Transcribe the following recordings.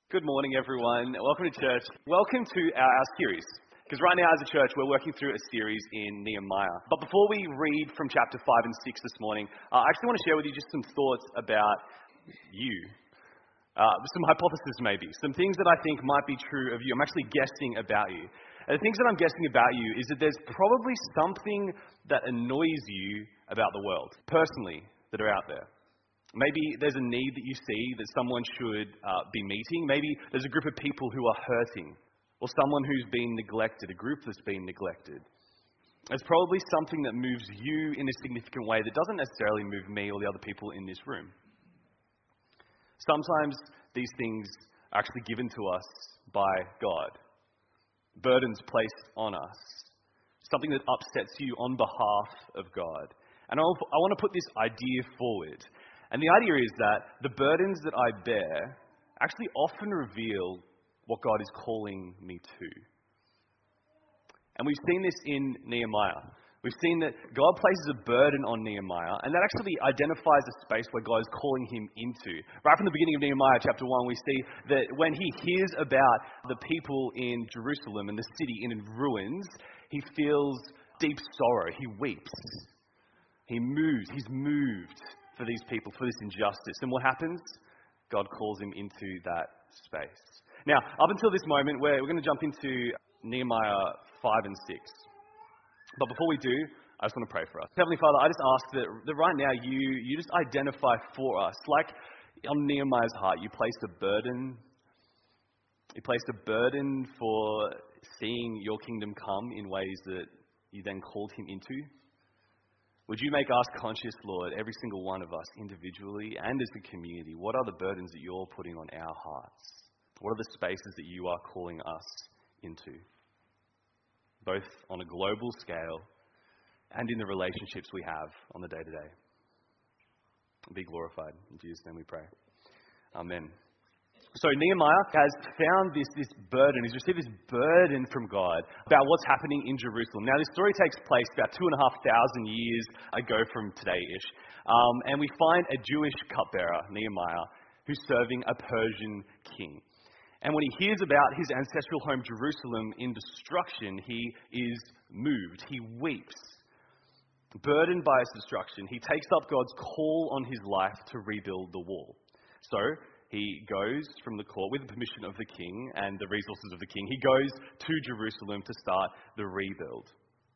Good morning, everyone. Welcome to church. Welcome to our series. Because right now, as a church, we're working through a series in Nehemiah. But before we read from chapter 5 and 6 this morning, I actually want to share with you just some thoughts about you. Some hypotheses, maybe. Some things that I think might be true of you. I'm actually guessing about you. And the things that I'm guessing about you is that there's probably something that annoys you about the world, personally, that are out there. Maybe there's a need that you see that someone should be meeting. Maybe there's a group of people who are hurting, or someone who's been neglected, a group that's been neglected. There's probably something that moves you in a significant way that doesn't necessarily move me or the other people in this room. Sometimes these things are actually given to us by God. Burdens placed on us. Something that upsets you on behalf of God. And I want to put this idea forward. And the idea is that the burdens that I bear actually often reveal what God is calling me to. And we've seen this in Nehemiah. We've seen that God places a burden on Nehemiah, and that actually identifies a space where God is calling him into. Right from the beginning of Nehemiah chapter 1, we see that when he hears about the people in Jerusalem and the city in ruins, he feels deep sorrow. He weeps. He's moved for these people, for this injustice. And what happens? God calls him into that space. Now, up until this moment, we're going to jump into Nehemiah 5 and 6. But before we do, I just want to pray for us. Heavenly Father, I just ask that right now you just identify for us, like on Nehemiah's heart, you placed a burden. You placed a burden for seeing your kingdom come in ways that you then called him into. Would you make us conscious, Lord, every single one of us individually and as a community, what are the burdens that you're putting on our hearts? What are the spaces that you are calling us into? Both on a global scale and in the relationships we have on the day-to-day. Be glorified. In Jesus' name we pray. Amen. So Nehemiah has found this burden. He's received this burden from God about what's happening in Jerusalem. Now, this story takes place about 2,500 years ago from today-ish. And we find a Jewish cupbearer, Nehemiah, who's serving a Persian king. And when he hears about his ancestral home, Jerusalem, in destruction, he is moved. He weeps. Burdened by its destruction, he takes up God's call on his life to rebuild the wall. So he goes from the court with the permission of the king and the resources of the king. He goes to Jerusalem to start the rebuild.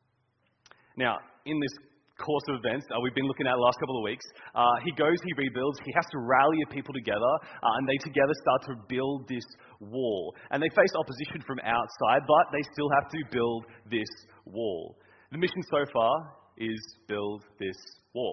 Now, in this course of events we've been looking at the last couple of weeks, he goes, he rebuilds, he has to rally people together, and they together start to build this wall. And they face opposition from outside, but they still have to build this wall. The mission so far is build this wall.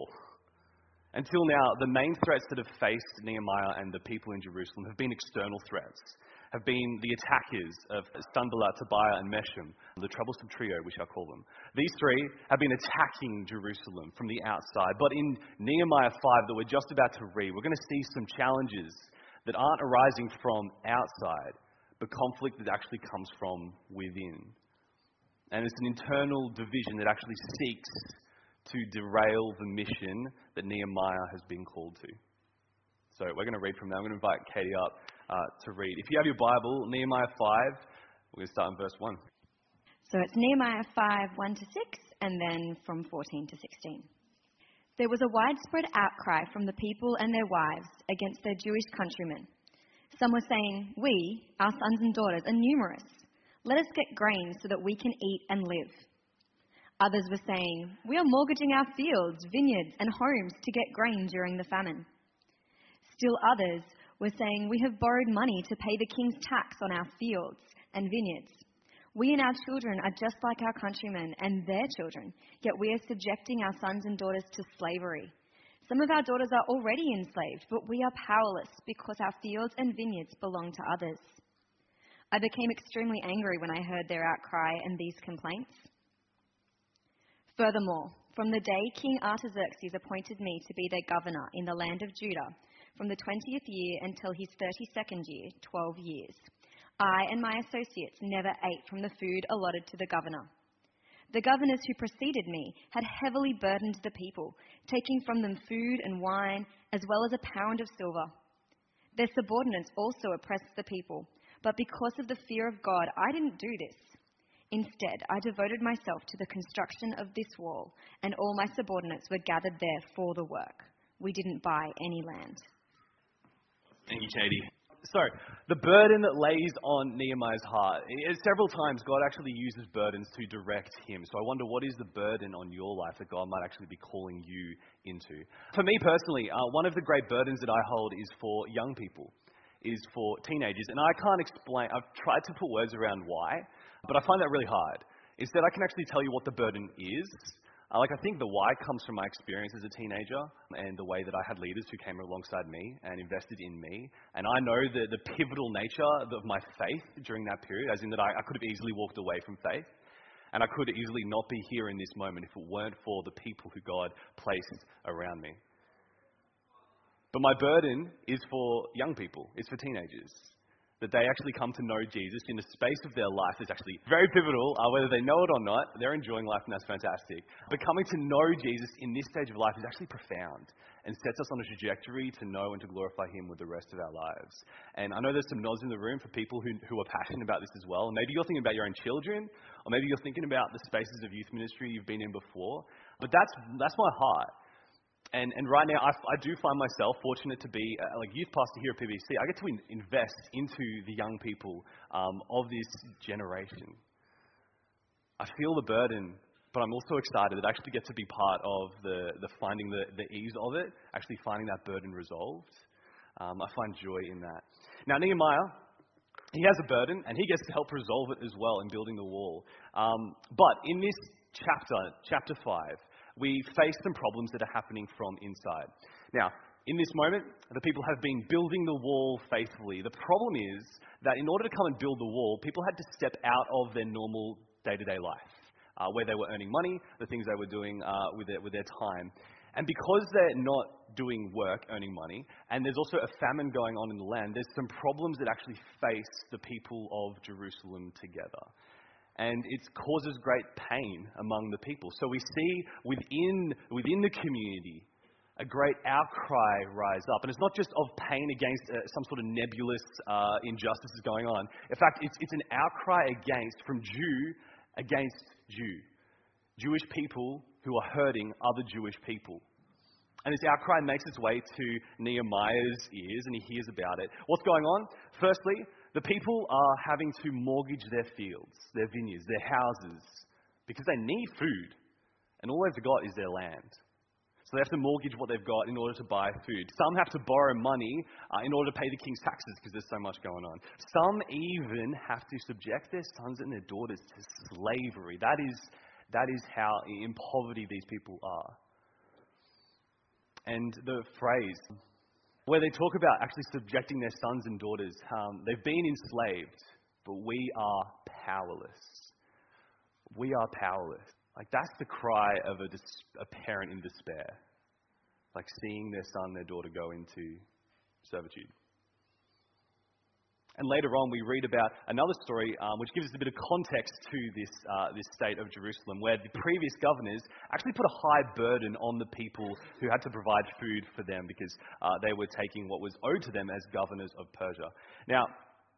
Until now, the main threats that have faced Nehemiah and the people in Jerusalem have been external threats, have been the attackers of Sanballat, Tobiah, and Meshem, the troublesome trio, we shall call them. These three have been attacking Jerusalem from the outside. But in Nehemiah 5 that we're just about to read, we're going to see some challenges that aren't arising from outside, but conflict that actually comes from within. And it's an internal division that actually seeks to derail the mission that Nehemiah has been called to. So we're going to read from there. I'm going to invite Katie up to read. If you have your Bible, Nehemiah 5, we're going to start in verse 1. So it's Nehemiah 5, 1 to 6, and then from 14 to 16. There was a widespread outcry from the people and their wives against their Jewish countrymen. Some were saying, "We, our sons and daughters, are numerous. Let us get grain so that we can eat and live." Others were saying, "We are mortgaging our fields, vineyards, and homes to get grain during the famine." Still others were saying, "We have borrowed money to pay the king's tax on our fields and vineyards. We and our children are just like our countrymen and their children, yet we are subjecting our sons and daughters to slavery. Some of our daughters are already enslaved, but we are powerless because our fields and vineyards belong to others." I became extremely angry when I heard their outcry and these complaints. Furthermore, from the day King Artaxerxes appointed me to be their governor in the land of Judah, from the 20th year until his 32nd year, 12 years, I and my associates never ate from the food allotted to the governor. The governors who preceded me had heavily burdened the people, taking from them food and wine, as well as a pound of silver. Their subordinates also oppressed the people, but because of the fear of God, I didn't do this. Instead, I devoted myself to the construction of this wall, and all my subordinates were gathered there for the work. We didn't buy any land." Thank you, Katie. So, the burden that lays on Nehemiah's heart. Several times, God actually uses burdens to direct him. So I wonder, what is the burden on your life that God might actually be calling you into? For me personally, one of the great burdens that I hold is for young people, is for teenagers. And I can't explain, I've tried to put words around why, but I find that really hard. Instead, I can actually tell you what the burden is. I think the why comes from my experience as a teenager and the way that I had leaders who came alongside me and invested in me. And I know the pivotal nature of my faith during that period, as in that I could have easily walked away from faith. And I could easily not be here in this moment if it weren't for the people who God placed around me. But my burden is for young people. It's for teenagers. That they actually come to know Jesus in the space of their life is actually very pivotal. Whether they know it or not, they're enjoying life, and that's fantastic. But coming to know Jesus in this stage of life is actually profound and sets us on a trajectory to know and to glorify Him with the rest of our lives. And I know there's some nods in the room for people who are passionate about this as well. And maybe you're thinking about your own children, or maybe you're thinking about the spaces of youth ministry you've been in before. But that's my heart. And right now, I do find myself fortunate to be youth pastor here at PBC. I get to invest into the young people of this generation. I feel the burden, but I'm also excited that I actually get to be part of the finding the ease of it, actually finding that burden resolved. I find joy in that. Now, Nehemiah, he has a burden, and he gets to help resolve it as well in building the wall. But in this chapter 5, we face some problems that are happening from inside. Now, in this moment, the people have been building the wall faithfully. The problem is that in order to come and build the wall, people had to step out of their normal day-to-day life, where they were earning money, the things they were doing with their time. And because they're not doing work, earning money, and there's also a famine going on in the land, there's some problems that actually face the people of Jerusalem together. And it causes great pain among the people. So we see within the community a great outcry rise up. And it's not just of pain against some sort of nebulous injustices going on. In fact, it's an outcry from Jew against Jew. Jewish people who are hurting other Jewish people. And this outcry makes its way to Nehemiah's ears, and he hears about it. What's going on? Firstly, the people are having to mortgage their fields, their vineyards, their houses, because they need food, and all they've got is their land. So they have to mortgage what they've got in order to buy food. Some have to borrow money in order to pay the king's taxes because there's so much going on. Some even have to subject their sons and their daughters to slavery. That is how in poverty these people are. And the phrase where they talk about actually subjecting their sons and daughters, they've been enslaved, but we are powerless. We are powerless. That's the cry of a parent in despair. Seeing their son, their daughter go into servitude. And later on, we read about another story which gives us a bit of context to this state of Jerusalem, where the previous governors actually put a high burden on the people who had to provide food for them because they were taking what was owed to them as governors of Persia. Now,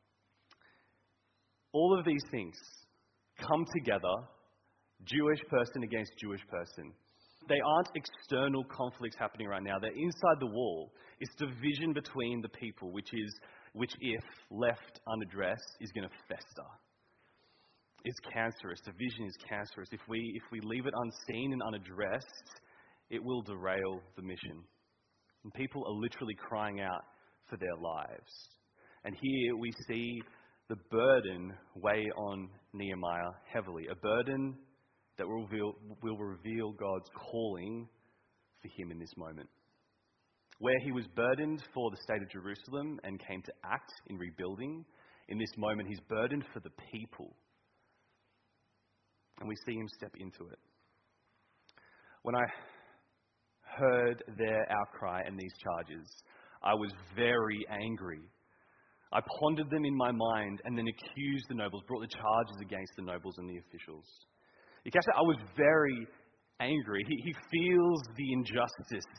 all of these things come together, Jewish person against Jewish person. They aren't external conflicts happening right now. They're inside the wall. It's division between the people, which if left unaddressed is going to fester. It's cancerous. Division is cancerous. If we leave it unseen and unaddressed, it will derail the mission. And people are literally crying out for their lives. And here we see the burden weigh on Nehemiah heavily. A burden that will reveal God's calling for him in this moment. Where he was burdened for the state of Jerusalem and came to act in rebuilding, in this moment he's burdened for the people. And we see him step into it. When I heard their outcry and these charges, I was very angry. I pondered them in my mind and then accused the nobles, brought the charges against the nobles and the officials. You catch that? I was very angry. He feels the injustice.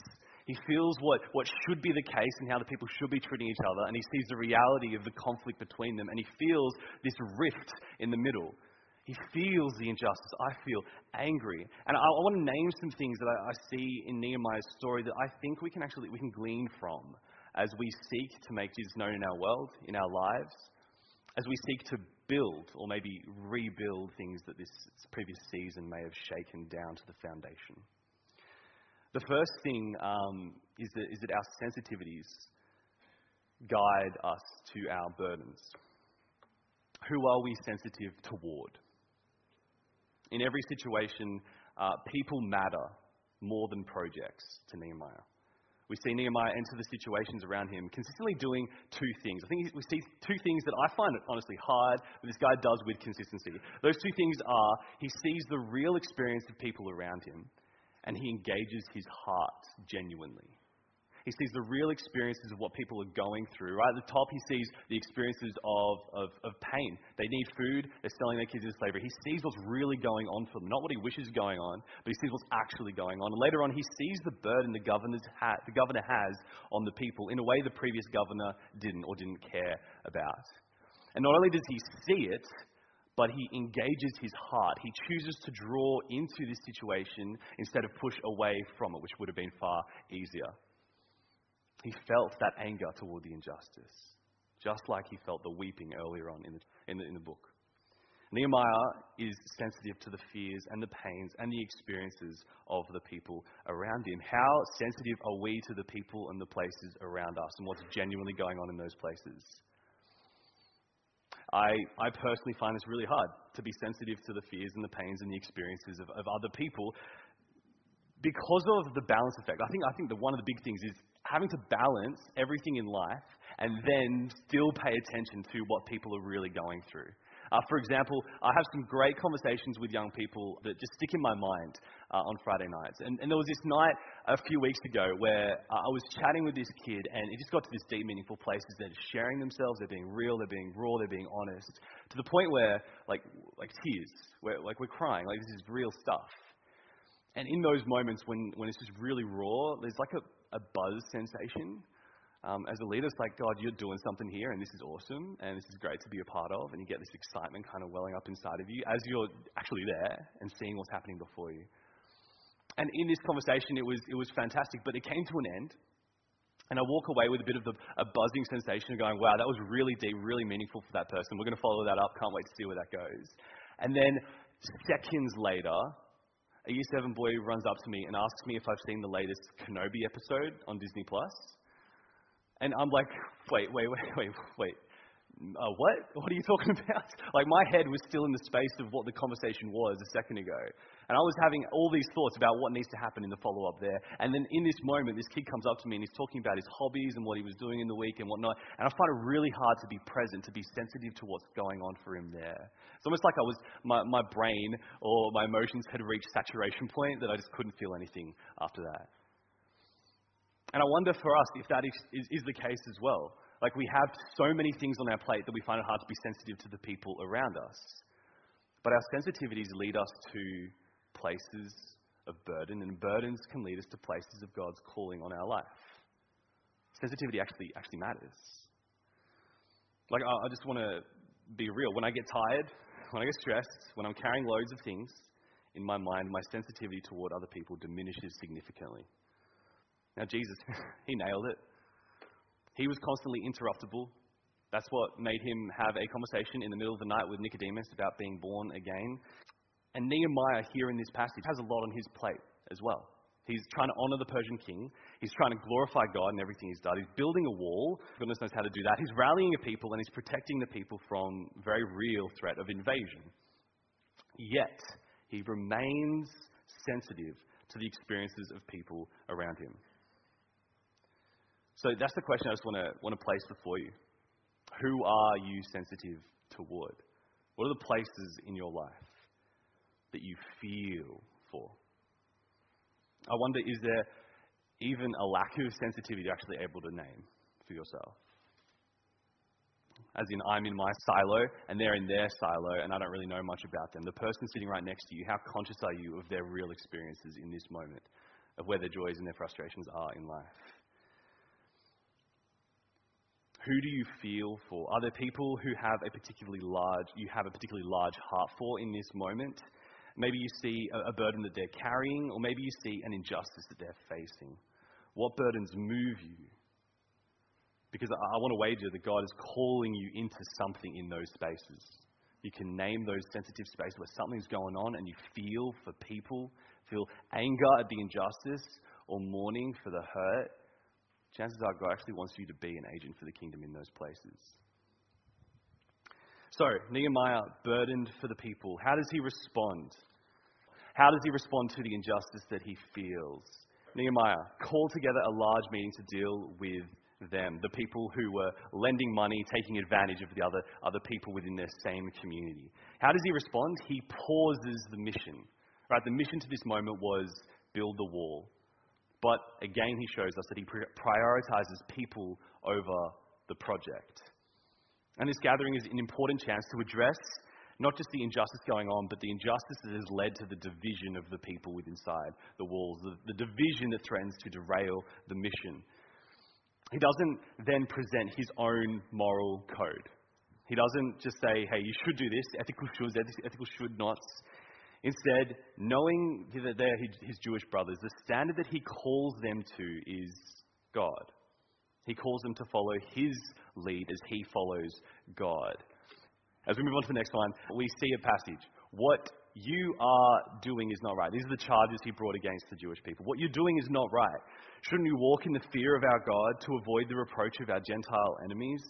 He feels what should be the case and how the people should be treating each other, and he sees the reality of the conflict between them, and he feels this rift in the middle. He feels the injustice. I feel angry. And I want to name some things that I see in Nehemiah's story that I think we can glean from as we seek to make Jesus known in our world, in our lives, as we seek to build or maybe rebuild things that this previous season may have shaken down to the foundation. The first thing is that our sensitivities guide us to our burdens. Who are we sensitive toward? In every situation, people matter more than projects to Nehemiah. We see Nehemiah enter the situations around him consistently doing two things. I think we see two things that I find it honestly hard, but this guy does with consistency. Those two things are, he sees the real experience of people around him, and he engages his heart genuinely. He sees the real experiences of what people are going through. Right at the top, he sees the experiences of pain. They need food. They're selling their kids into slavery. He sees what's really going on for them. Not what he wishes going on, but he sees what's actually going on. And later on, he sees the burden the governor has on the people in a way the previous governor didn't care about. And not only does he see it, but he engages his heart. He chooses to draw into this situation instead of push away from it, which would have been far easier. He felt that anger toward the injustice, just like he felt the weeping earlier on in the book. Nehemiah is sensitive to the fears and the pains and the experiences of the people around him. How sensitive are we to the people and the places around us and what's genuinely going on in those places? I personally find this really hard, to be sensitive to the fears and the pains and the experiences of other people because of the balance effect. I think that one of the big things is having to balance everything in life and then still pay attention to what people are really going through. For example, I have some great conversations with young people that just stick in my mind on Friday nights. And there was this night a few weeks ago where I was chatting with this kid, and it just got to this deep, meaningful place. They're sharing themselves, they're being real, they're being raw, they're being honest, to the point where, like tears, we're crying, like this is real stuff. And in those moments when it's just really raw, there's like a buzz sensation. As a leader, it's like, God, you're doing something here, and this is awesome, and this is great to be a part of, and you get this excitement kind of welling up inside of you as you're actually there and seeing what's happening before you. And in this conversation, it was fantastic, but it came to an end, and I walk away with a bit of a buzzing sensation of going, wow, that was really deep, really meaningful for that person. We're going to follow that up. Can't wait to see where that goes. And then seconds later, a Year 7 boy runs up to me and asks me if I've seen the latest Kenobi episode on Disney+. And I'm like, wait. What? What are you talking about? Like, my head was still in the space of what the conversation was a second ago. And I was having all these thoughts about what needs to happen in the follow-up there. And then in this moment, this kid comes up to me and he's talking about his hobbies and what he was doing in the week and whatnot. And I find it really hard to be present, to be sensitive to what's going on for him there. It's almost like my brain or my emotions had reached saturation point that I just couldn't feel anything after that. And I wonder for us if that is the case as well. Like, we have so many things on our plate that we find it hard to be sensitive to the people around us. But our sensitivities lead us to places of burden, and burdens can lead us to places of God's calling on our life. Sensitivity actually matters. Like, I just want to be real. When I get tired, when I get stressed, when I'm carrying loads of things in my mind, my sensitivity toward other people diminishes significantly. Now, Jesus, he nailed it. He was constantly interruptible. That's what made him have a conversation in the middle of the night with Nicodemus about being born again. And Nehemiah here in this passage has a lot on his plate as well. He's trying to honor the Persian king. He's trying to glorify God in everything he's done. He's building a wall. Goodness knows how to do that. He's rallying a people, and he's protecting the people from very real threat of invasion. Yet, he remains sensitive to the experiences of people around him. So that's the question I just want to place before you. Who are you sensitive toward? What are the places in your life that you feel for? I wonder, is there even a lack of sensitivity you're actually able to name for yourself? As in, I'm in my silo, and they're in their silo, and I don't really know much about them. The person sitting right next to you, how conscious are you of their real experiences in this moment of where their joys and their frustrations are in life. Who do you feel for? Are there people who you have a particularly large heart for in this moment? Maybe you see a burden that they're carrying, or maybe you see an injustice that they're facing. What burdens move you? Because I want to wager that God is calling you into something in those spaces. You can name those sensitive spaces where something's going on and you feel for people, feel anger at the injustice or mourning for the hurt. Chances are God actually wants you to be an agent for the kingdom in those places. So, Nehemiah, burdened for the people. How does he respond? How does he respond to the injustice that he feels? Nehemiah called together a large meeting to deal with them, the people who were lending money, taking advantage of the other people within their same community. How does he respond? He pauses the mission. Right? The mission to this moment was build the wall. But again, he shows us that he prioritizes people over the project. And this gathering is an important chance to address not just the injustice going on, but the injustice that has led to the division of the people within the walls, the division that threatens to derail the mission. He doesn't then present his own moral code. He doesn't just say, hey, you should do this, ethical shoulds, ethical should nots. Instead, knowing that they're his Jewish brothers, the standard that he calls them to is God. He calls them to follow his lead as he follows God. As we move on to the next one, we see a passage. What you are doing is not right. These are the charges he brought against the Jewish people. What you're doing is not right. Shouldn't we walk in the fear of our God to avoid the reproach of our Gentile enemies?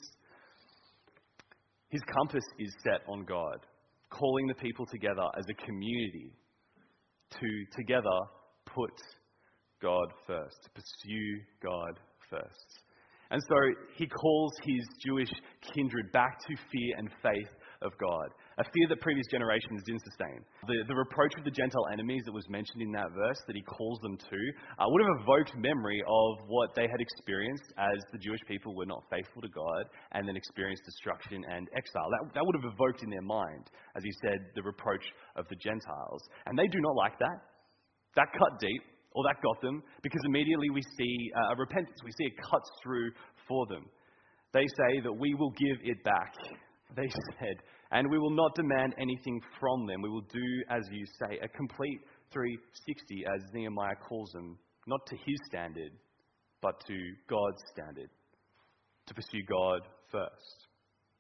His compass is set on God, calling the people together as a community to together put God first, to pursue God first. And so he calls his Jewish kindred back to fear and faith of God, a fear that previous generations didn't sustain. The reproach of the Gentile enemies that was mentioned in that verse that he calls them to would have evoked memory of what they had experienced as the Jewish people were not faithful to God and then experienced destruction and exile. That would have evoked in their mind, as he said, the reproach of the Gentiles. And they do not like that. That cut deep. Or that got them, because immediately we see a repentance. We see it cuts through for them. They say that we will give it back, they said, and we will not demand anything from them. We will do, as you say, a complete 360, as Nehemiah calls them, not to his standard, but to God's standard, to pursue God first.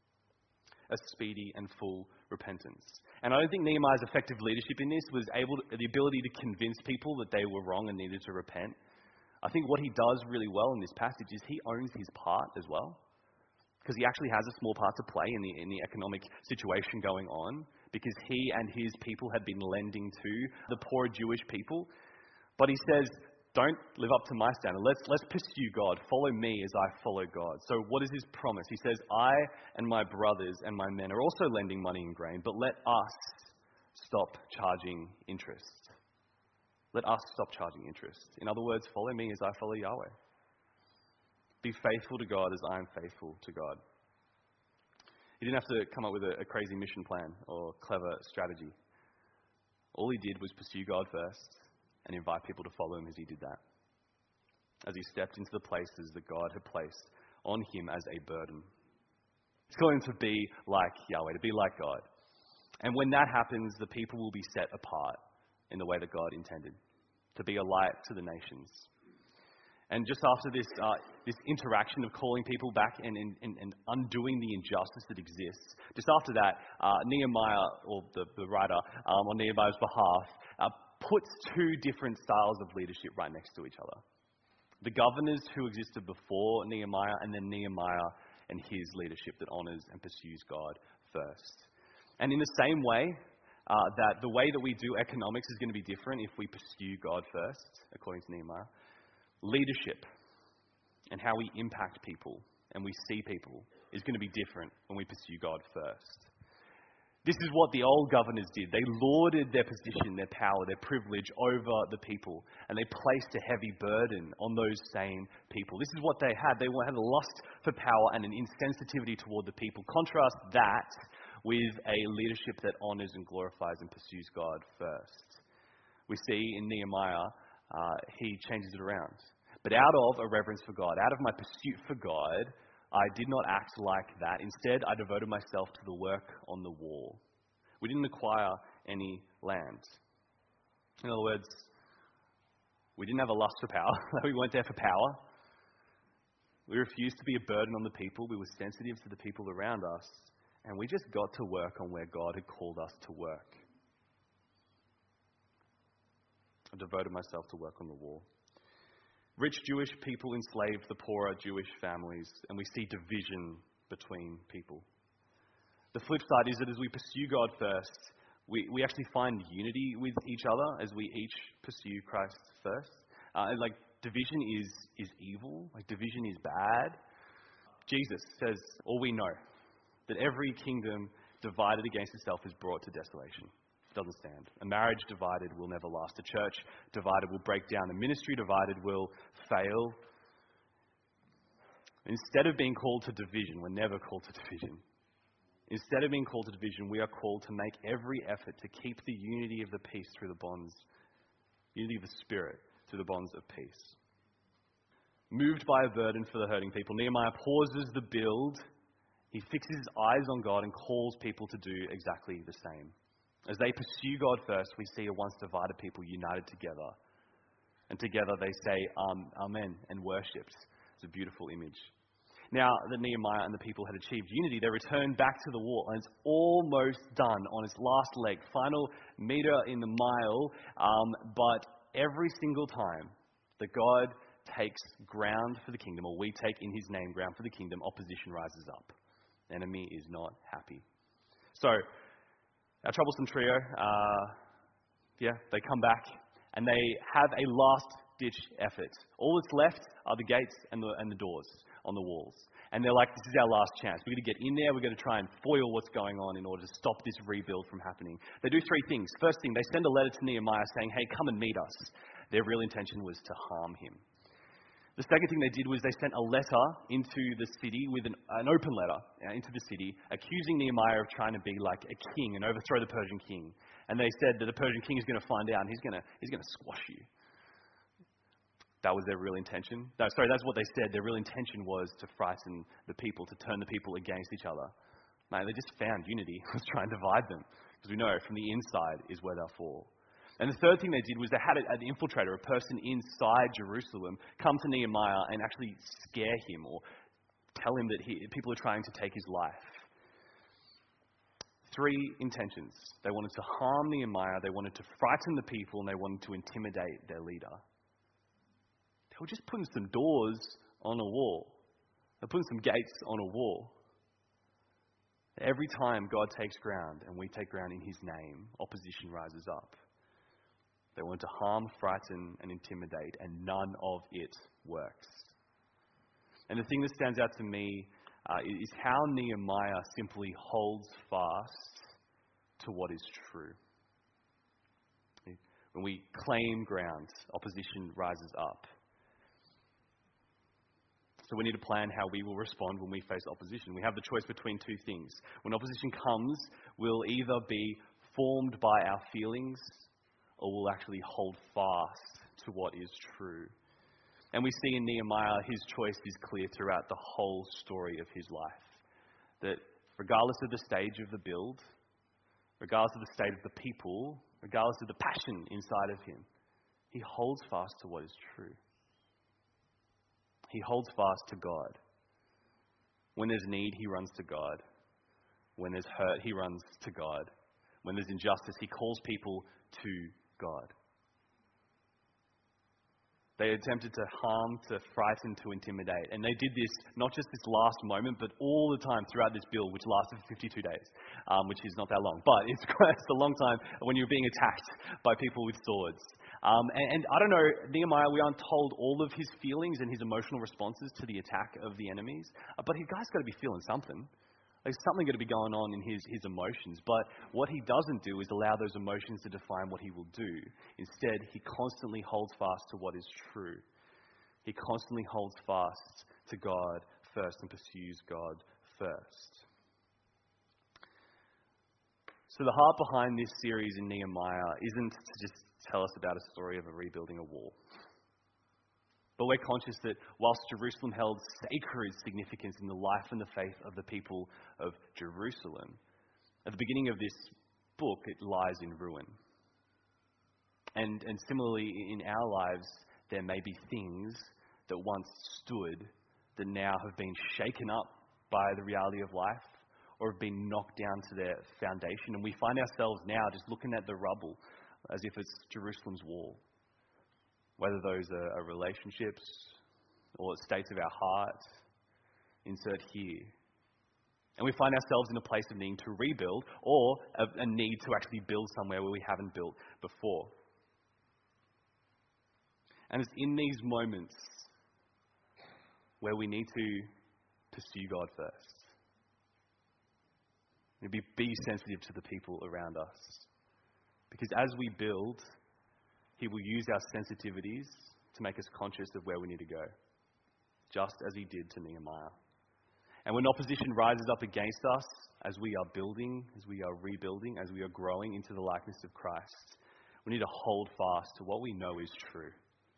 A speedy and full repentance. And I don't think Nehemiah's effective leadership in this was the ability to convince people that they were wrong and needed to repent. I think what he does really well in this passage is he owns his part as well, because he actually has a small part to play in the economic situation going on, because he and his people had been lending to the poor Jewish people. But he says, don't live up to my standard. Let's pursue God. Follow me as I follow God. So what is his promise? He says, I and my brothers and my men are also lending money and grain, but let us stop charging interest. Let us stop charging interest. In other words, follow me as I follow Yahweh. Be faithful to God as I am faithful to God. He didn't have to come up with a crazy mission plan or clever strategy. All he did was pursue God first and invite people to follow him as he did that. As he stepped into the places that God had placed on him as a burden. He's calling him to be like Yahweh, to be like God. And when that happens, the people will be set apart in the way that God intended, to be a light to the nations. And just after this interaction of calling people back and undoing the injustice that exists, just after that, Nehemiah, or the writer on Nehemiah's behalf, puts two different styles of leadership right next to each other. The governors who existed before Nehemiah, and then Nehemiah and his leadership that honors and pursues God first. And in the same way, that the way that we do economics is going to be different if we pursue God first, according to Nehemiah. Leadership and how we impact people and we see people is going to be different when we pursue God first. This is what the old governors did. They lauded their position, their power, their privilege over the people, and they placed a heavy burden on those same people. This is what they had. They had a lust for power and an insensitivity toward the people. Contrast that with a leadership that honors and glorifies and pursues God first. We see in Nehemiah he changes it around. But out of a reverence for God, out of my pursuit for God, I did not act like that. Instead, I devoted myself to the work on the wall. We didn't acquire any land. In other words, we didn't have a lust for power. We weren't there for power. We refused to be a burden on the people. We were sensitive to the people around us. And we just got to work on where God had called us to work. I devoted myself to work on the wall. Rich Jewish people enslaved the poorer Jewish families, and we see division between people. The flip side is that as we pursue God first, we actually find unity with each other as we each pursue Christ first. Division is evil. Division is bad. Jesus says, all we know, that every kingdom divided against itself is brought to desolation. It doesn't stand. A marriage divided will never last. A church divided will break down. A ministry divided will fail. Instead of being called to division, we're never called to division. Instead of being called to division, we are called to make every effort to keep the unity of the peace through the bonds, unity of the Spirit through the bonds of peace. Moved by a burden for the hurting people, Nehemiah pauses the build. He fixes his eyes on God and calls people to do exactly the same. As they pursue God first, we see a once divided people united together. And together they say, Amen, and worshipped. It's a beautiful image. Now that Nehemiah and the people had achieved unity, they returned back to the wall, and it's almost done on its last leg, final meter in the mile. But every single time that God takes ground for the kingdom, or we take in his name ground for the kingdom, opposition rises up. The enemy is not happy. So, our troublesome trio, they come back and they have a last-ditch effort. All that's left are the gates and the doors on the walls. And they're like, this is our last chance. We're going to get in there. We're going to try and foil what's going on in order to stop this rebuild from happening. They do three things. First thing, they send a letter to Nehemiah saying, hey, come and meet us. Their real intention was to harm him. The second thing they did was they sent a letter into the city, with an open letter into the city, accusing Nehemiah of trying to be like a king and overthrow the Persian king. And they said that the Persian king is going to find out and he's going to squash you. That was their real intention. That's what they said. Their real intention was to frighten the people, to turn the people against each other. Man, they just found unity. Was trying to divide them. Because we know from the inside is where they'll fall. And the third thing they did was they had an infiltrator, a person inside Jerusalem, come to Nehemiah and actually scare him or tell him that people are trying to take his life. Three intentions. They wanted to harm Nehemiah, they wanted to frighten the people, and they wanted to intimidate their leader. They were just putting some doors on a wall. They're putting some gates on a wall. Every time God takes ground and we take ground in his name, opposition rises up. They want to harm, frighten, and intimidate, and none of it works. And the thing that stands out to me is how Nehemiah simply holds fast to what is true. When we claim ground, opposition rises up. So we need to plan how we will respond when we face opposition. We have the choice between two things. When opposition comes, we'll either be formed by our feelings, or we'll actually hold fast to what is true. And we see in Nehemiah, his choice is clear throughout the whole story of his life. That regardless of the stage of the build, regardless of the state of the people, regardless of the passion inside of him, he holds fast to what is true. He holds fast to God. When there's need, he runs to God. When there's hurt, he runs to God. When there's injustice, he calls people to God. They attempted to harm, to frighten, to intimidate. And they did this not just this last moment, but all the time throughout this build, which lasted for 52 days, which is not that long. But it's a long time when you're being attacked by people with swords. And I don't know, Nehemiah, we aren't told all of his feelings and his emotional responses to the attack of the enemies. But his guy's got to be feeling something. There's something going to be going on in his emotions. But what he doesn't do is allow those emotions to define what he will do. Instead, he constantly holds fast to what is true. He constantly holds fast to God first and pursues God first. So the heart behind this series in Nehemiah isn't to just tell us about a story of a rebuilding a wall. But we're conscious that whilst Jerusalem held sacred significance in the life and the faith of the people of Jerusalem, at the beginning of this book, it lies in ruin. And similarly, in our lives, there may be things that once stood that now have been shaken up by the reality of life or have been knocked down to their foundation. And we find ourselves now just looking at the rubble as if it's Jerusalem's wall. Whether those are relationships or states of our heart, insert here. And we find ourselves in a place of needing to rebuild or a need to actually build somewhere where we haven't built before. And it's in these moments where we need to pursue God first. Be sensitive to the people around us. Because as we build, He will use our sensitivities to make us conscious of where we need to go. Just as He did to Nehemiah. And when opposition rises up against us, as we are building, as we are rebuilding, as we are growing into the likeness of Christ, we need to hold fast to what we know is true.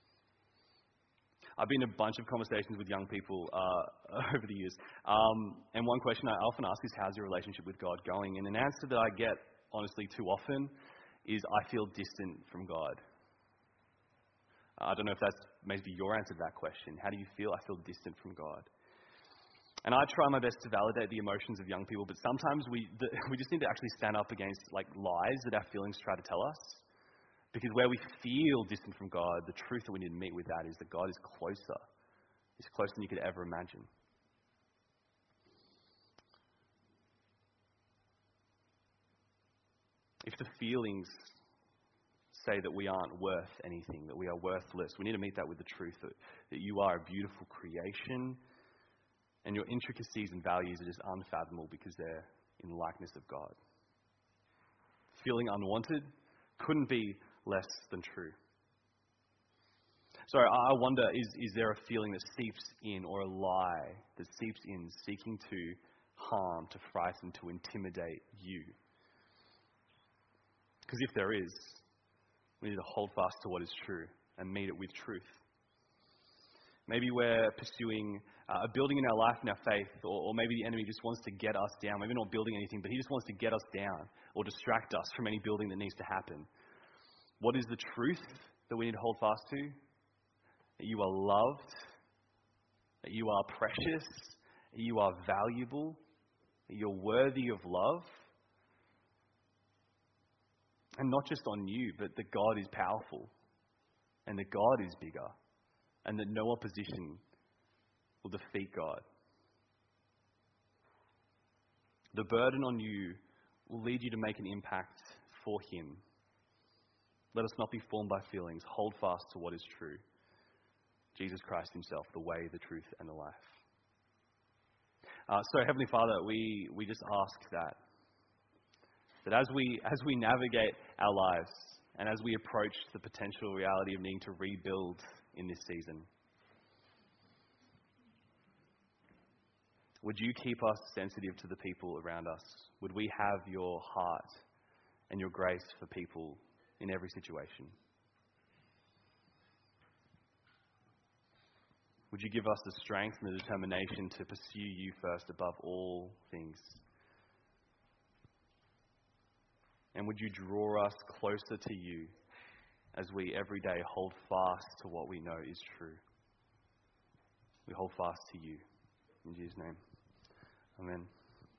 I've been in a bunch of conversations with young people over the years. And one question I often ask is, how's your relationship with God going? And an answer that I get, honestly, too often is, I feel distant from God. I don't know if that's maybe your answer to that question. How do you feel? I feel distant from God. And I try my best to validate the emotions of young people, but sometimes we just need to actually stand up against lies that our feelings try to tell us. Because where we feel distant from God, the truth that we need to meet with that is that God is closer. He's closer than you could ever imagine. If the feelings say that we aren't worth anything, that we are worthless, we need to meet that with the truth that you are a beautiful creation and your intricacies and values are just unfathomable because they're in the likeness of God. Feeling unwanted couldn't be less than true. So I wonder, is there a feeling that seeps in, or a lie that seeps in, seeking to harm, to frighten, to intimidate you? Because if there is, we need to hold fast to what is true and meet it with truth. Maybe we're pursuing a building in our life and our faith, or maybe the enemy just wants to get us down. Maybe not building anything, but he just wants to get us down or distract us from any building that needs to happen. What is the truth that we need to hold fast to? That you are loved, that you are precious, that you are valuable, that you're worthy of love. And not just on you, but that God is powerful, and that God is bigger, and that no opposition will defeat God. The burden on you will lead you to make an impact for Him. Let us not be formed by feelings. Hold fast to what is true. Jesus Christ Himself, the way, the truth, and the life. So, Heavenly Father, we just ask that as we navigate our lives and as we approach the potential reality of needing to rebuild in this season, would you keep us sensitive to the people around us? Would we have your heart and your grace for people in every situation? Would you give us the strength and the determination to pursue you first above all things? And would you draw us closer to you as we every day hold fast to what we know is true? We hold fast to you. In Jesus' name, amen.